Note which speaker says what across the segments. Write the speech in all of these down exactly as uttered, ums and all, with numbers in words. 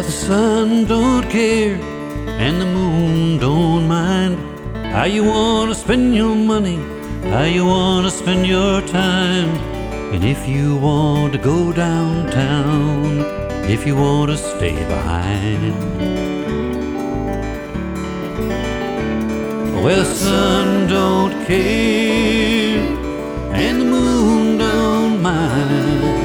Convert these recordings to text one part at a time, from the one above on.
Speaker 1: the sun don't care and the moon don't mind how you wanna spend your money, how you wanna spend your time. And if you want to go downtown, if you want to stay behind, well, the sun don't care and the moon don't mind.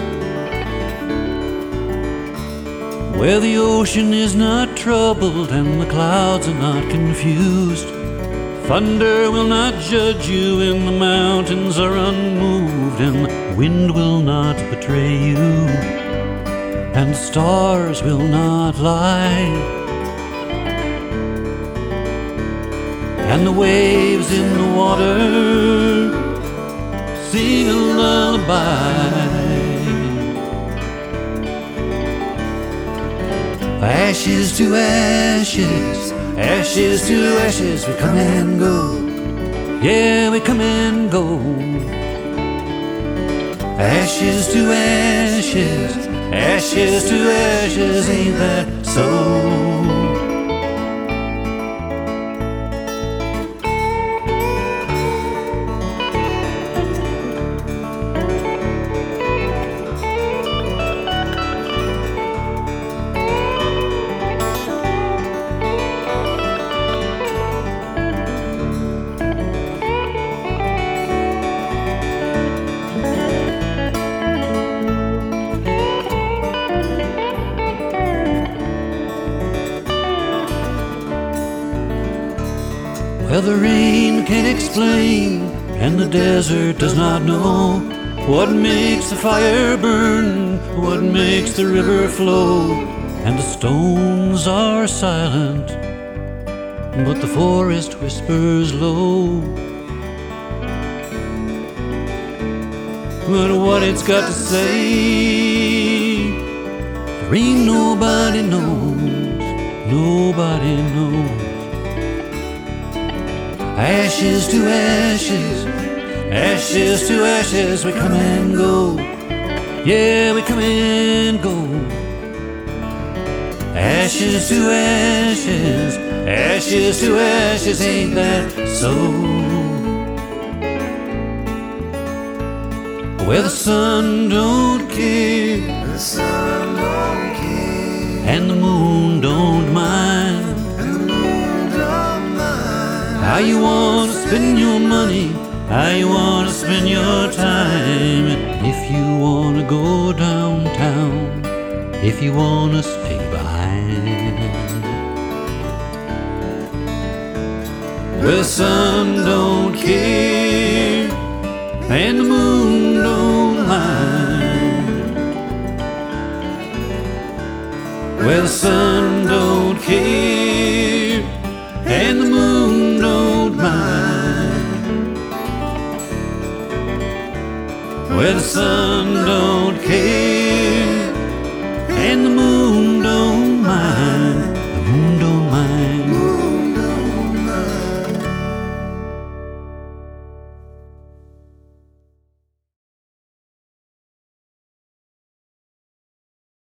Speaker 1: Well, the ocean is not troubled and the clouds are not confused. Thunder will not judge you and the mountains are unmoved, and the wind will not betray you and the stars will not lie, and the waves in the water sing a lullaby. Ashes to ashes, ashes to ashes, we come and go. Yeah, we come and go. Ashes to ashes, ashes to ashes, ain't that so? Well, the rain can't explain and the desert does not know what makes the fire burn, what makes the river flow. And the stones are silent, but the forest whispers low. But what it's got to say, there ain't nobody knows, nobody knows. Ashes to ashes, ashes to ashes, we come and go. Yeah, we come and go. Ashes to ashes, ashes to ashes, ain't that so? Well, the sun don't care, the sun don't care, and the moon don't mind how you wanna spend your money, how you wanna spend your time. If you wanna go downtown, if you wanna stay behind. Well, the sun don't care and the moon don't mind. Well, the sun don't care and the moon don't mind. Well, the sun don't care and the moon